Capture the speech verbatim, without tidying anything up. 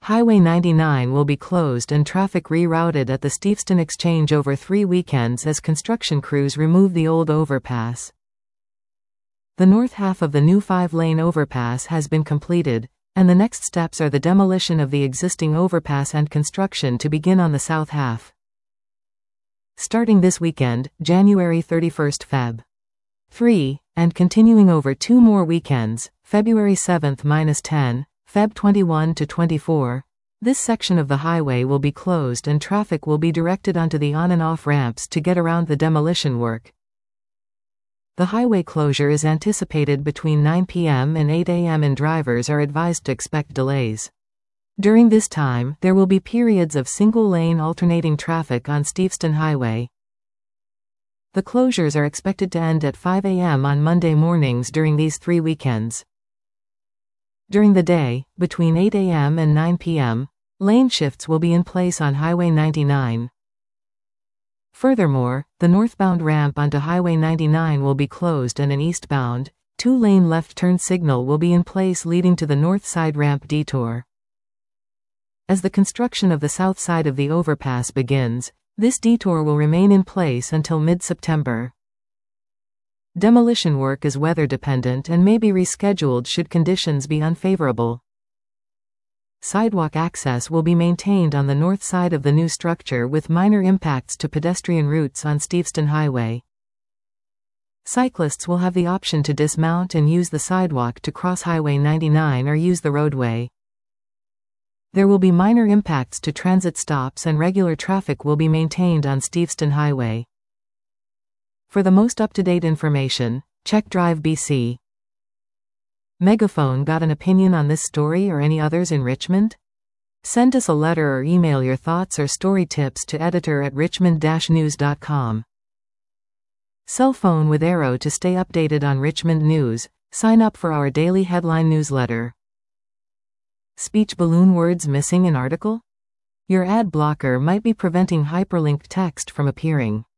Highway ninety-nine will be closed and traffic rerouted at the Steveston Exchange over three weekends as construction crews remove the old overpass. The north half of the new five-lane overpass has been completed, and the next steps are the demolition of the existing overpass and construction to begin on the south half. Starting this weekend, January thirty-first to February third, and continuing over two more weekends, February seventh to tenth, February twenty-first to twenty-fourth, this section of the highway will be closed and traffic will be directed onto the on and off ramps to get around the demolition work. The highway closure is anticipated between nine p m and eight a m and drivers are advised to expect delays. During this time, there will be periods of single-lane alternating traffic on Steveston Highway. The closures are expected to end at five a m on Monday mornings during these three weekends. During the day, between eight a m and nine p m, lane shifts will be in place on Highway ninety-nine. Furthermore, the northbound ramp onto Highway ninety-nine will be closed and an eastbound, two-lane left turn signal will be in place leading to the north side ramp detour. As the construction of the south side of the overpass begins, this detour will remain in place until mid-September. Demolition work is weather-dependent and may be rescheduled should conditions be unfavorable. Sidewalk access will be maintained on the north side of the new structure with minor impacts to pedestrian routes on Steveston Highway. Cyclists will have the option to dismount and use the sidewalk to cross Highway ninety-nine or use the roadway. There will be minor impacts to transit stops and regular traffic will be maintained on Steveston Highway. For the most up-to-date information, check Drive B C. Megaphone got an opinion on this story or any others in Richmond? Send us a letter or email your thoughts or story tips to editor at richmond dash news dot com. Cell phone with Arrow to stay updated on Richmond news. Sign up for our daily headline newsletter. Speech balloon words missing in article? Your ad blocker might be preventing hyperlinked text from appearing.